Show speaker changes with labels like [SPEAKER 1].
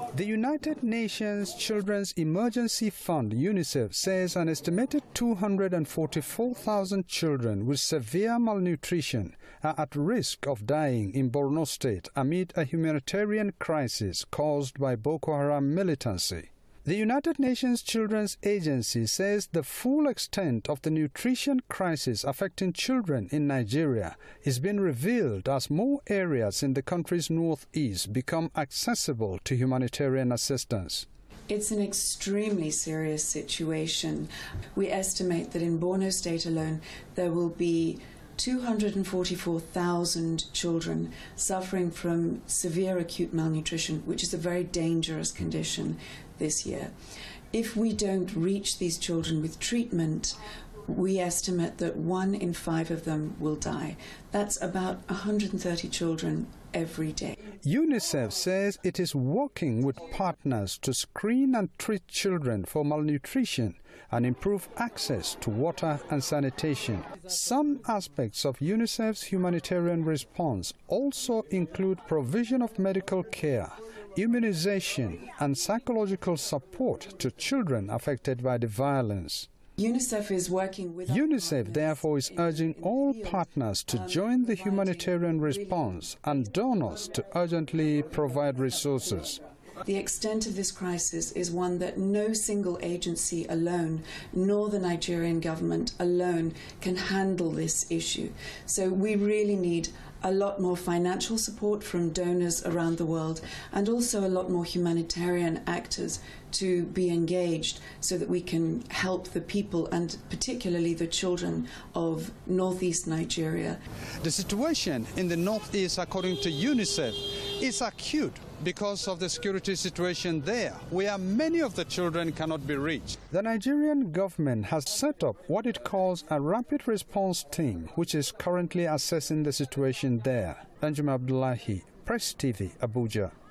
[SPEAKER 1] The United Nations Children's Emergency Fund, UNICEF, says an estimated 244,000 children with severe malnutrition are at risk of dying in Borno State amid a humanitarian crisis caused by Boko Haram militancy. The United Nations Children's Agency says the full extent of the nutrition crisis affecting children in Nigeria is being revealed as more areas in the country's northeast become accessible to humanitarian assistance.
[SPEAKER 2] It's an extremely serious situation. We estimate that in Borno State alone there will be 244,000 children suffering from severe acute malnutrition, which is a very dangerous condition this year. If we don't reach these children with treatment, we estimate that 1 in 5 of them will die. That's about 130 children every day.
[SPEAKER 1] UNICEF says it is working with partners to screen and treat children for malnutrition and improve access to water and sanitation. Some aspects of UNICEF's humanitarian response also include provision of medical care, immunization, and psychological support to children affected by the violence.
[SPEAKER 2] UNICEF is working with...
[SPEAKER 1] UNICEF, therefore, is urging all partners to join the humanitarian response and donors to urgently provide resources.
[SPEAKER 2] The extent of this crisis is one that no single agency alone, nor the Nigerian government alone, can handle this issue. So we really need a lot more financial support from donors around the world and also a lot more humanitarian actors to be engaged so that we can help the people and particularly the children of northeast Nigeria.
[SPEAKER 1] The situation in the northeast, according to UNICEF, is acute because of the security situation there, where many of the children cannot be reached. The Nigerian government has set up what it calls a rapid response team, which is currently assessing the situation there. Benjamin Abdullahi, Press TV, Abuja.